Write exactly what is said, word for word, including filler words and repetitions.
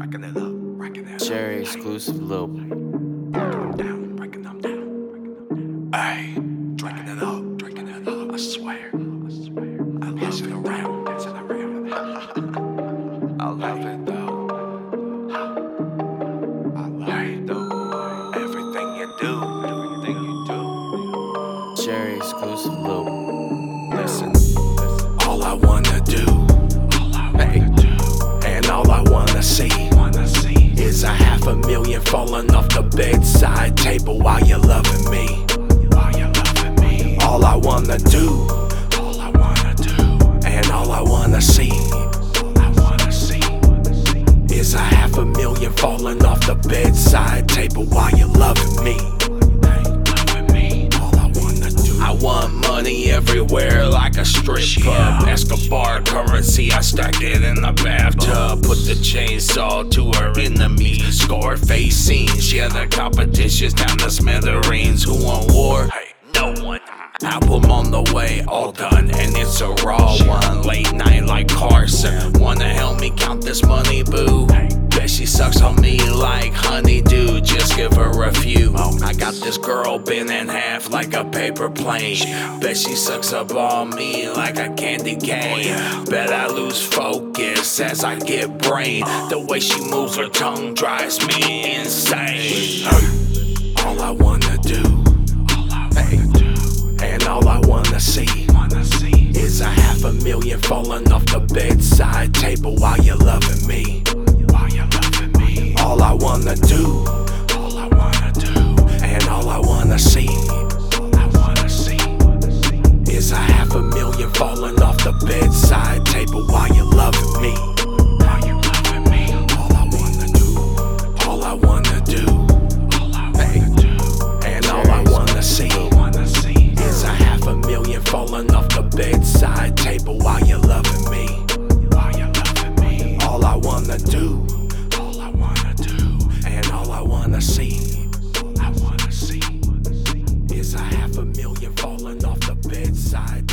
Racking it up, racking it up. Cherry exclusive Lil. Breaking them down, breaking them down. Ay, drinking it up, drinking it up. I swear, I swear. I love it around, dancing around. I love it though. I love it though. Everything you do, everything you do. Cherry exclusive Lil. Listen, all I wanna do, all I wanna do, and all I wanna see, wanna see is a half a million falling off the bedside table while you're loving me. While you're loving me. All I wanna do, all I wanna do, and all I wanna see, all I wanna see is a half a million falling off the bedside table while you're loving me. I want money everywhere like a strip club. Escobar currency, I stacked it in the bathtub. Put the chainsaw to her enemies. Scarface scenes, yeah, the competition's down the smithereens. Who want war? Hey, no one. Album on the way, all done, and it's a raw one. Late night like Carson. Wanna help me count this money, boo? Bet she sucks on me like honeydew. Just give her a few. I got this girl bent in half like a paper plane. Bet she sucks up on me like a candy cane. Bet I lose focus as I get brain. The way she moves her tongue drives me insane. All I wanna do, and all I wanna see is a half a million falling off the bedside table while you're loving me. All I wanna do, all I wanna do, and all I wanna see, all I wanna see is a half a million falling off the bedside table while you're loving me. While you loving me. All I wanna do, all I wanna do, all I wanna do, and all I wanna see is a half a million falling off the bedside table while you're loving me. While you're loving me. All I wanna do, all I wanna do, and all I wanna see, all I wanna see is a half a million falling off the bedside